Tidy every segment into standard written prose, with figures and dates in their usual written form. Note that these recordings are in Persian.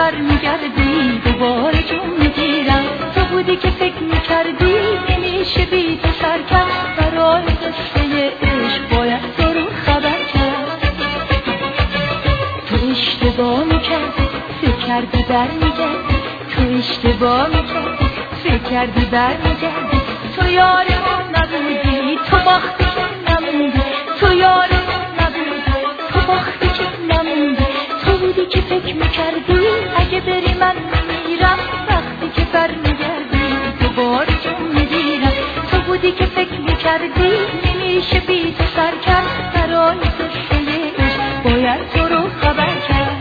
برمیگردی دوباره جون میگیرم. تو بودی که فکر میکردی نمیشه بی تو سر کرد. برای قصه عشق باید تو رو خبر کرد. تو اشتباه میکردی فکر کردی برمیگردی. تو اشتباه میکردی فکر کردی برمیگردی. تو یار من نبودی تو باختی که نموندی. تو یار من نبودی تو باختی که نموندی. تو بودی که فکر میکردی اگه بری من میمیرم. وقتی که برمیگردی دوباره جون میگیرم. تو بودی که فکر میکردی نمیشه بی تو سر کرد. برای قصه عشق باید تو رو خبر کرد.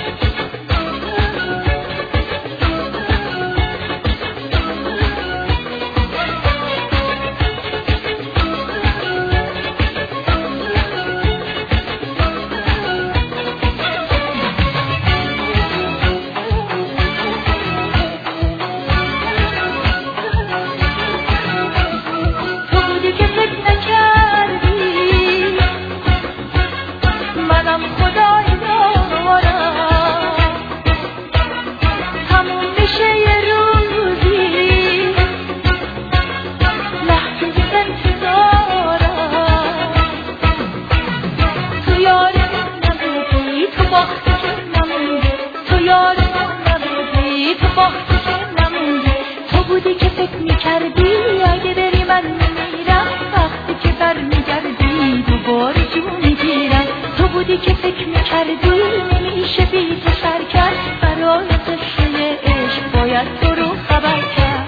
تو بودی که فکر میکردی اگه بری من میمیرم. وقتی که برمیگردی دوباره جون میگیرم. تو بودی که فکر میکردی نمیشه بی تو سر کرد. برای قصه عشق باید تو رو خبر کرد.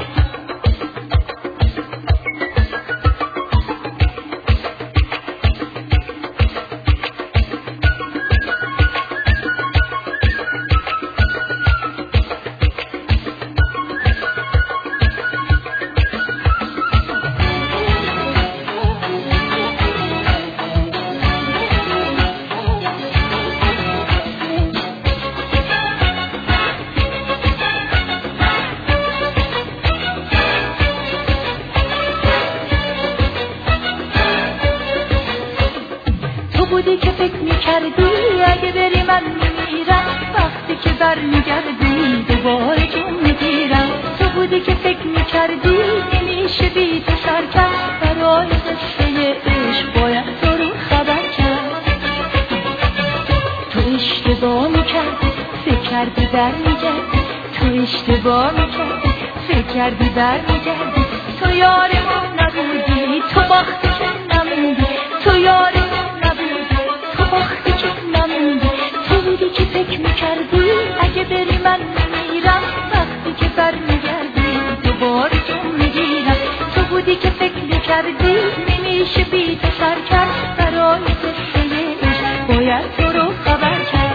تو بودی که فکر میکردی اگه بری من میمیرم. وقتی که برمیگردی دوباره جون میگیرم. تو بودی که فکر میکردی نمیشه بی تو سر کرد. برای قصه عشق باید تو رو خبر کرد. تو اشتباه میکردی فکر کردی برمیگردی. تو اشتباه میکردی فکر کردی برمیگردی. تو یار من نبودی تو باختی که نموندی. تو یار تو بودی که فکر میکردی اگه بری من میمیرم. وقتی که برمیگردی دوباره جون میگیرم. تو بودی که فکر میکردی نمیشه بی تو سر کرد. برای قصه عشق باید تو رو خبر کرد.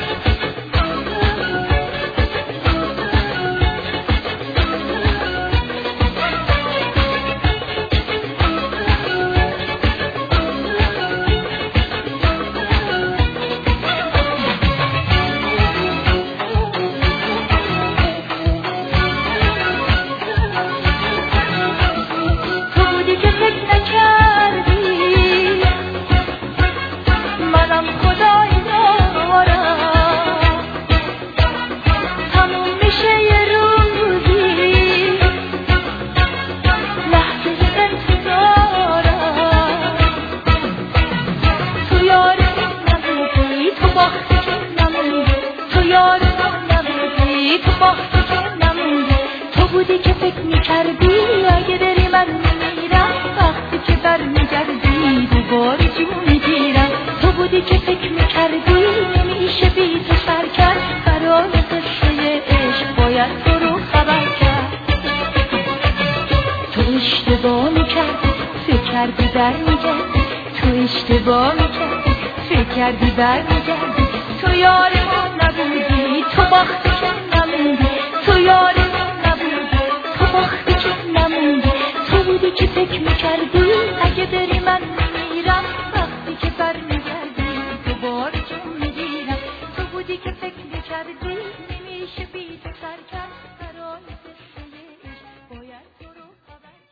تو بودی که فکر میکردی اگه بری من میمیرم. وقتی که برمیگردی دوباره جون میگیرم. تو بودی که فکر میکردی نمیشه بی تو سر کرد. برای قصه عشق باید تو رو خبر کرد. تو اشتباه میکردی فکر کردی برمیگردی. تو اشتباه میکردی فکر کردی برمیگردی. تو یار من نبودی تو باختی که نموندی. تو یار من نبودی تو باختی که نموندی. تو بودی که فکر میکردی اگه بری من